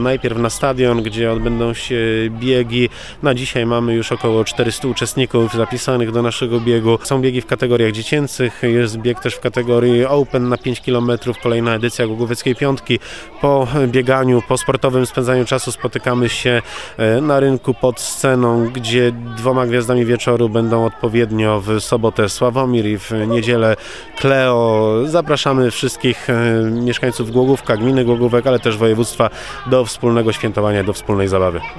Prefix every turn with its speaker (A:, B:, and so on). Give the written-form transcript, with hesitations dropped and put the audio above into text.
A: Najpierw na stadion, gdzie odbędą się biegi. Na dzisiaj mamy już około 400 uczestników zapisanych do naszego biegu. Są biegi w kategoriach dziecięcych, jest bieg też w kategorii Open na 5 km, kolejna edycja Głogowieckiej Piątki. Po bieganiu, po sportowym spędzaniu czasu spotykamy się na rynku pod sceną, gdzie 2 gwiazdami wieczoru będą odpowiednio w sobotę Sławomir i w niedzielę Kleo. Zapraszamy wszystkich mieszkańców Głogówka, gminy Głogówek, ale też województwa do wspólnego świętowania, do wspólnej zabawy.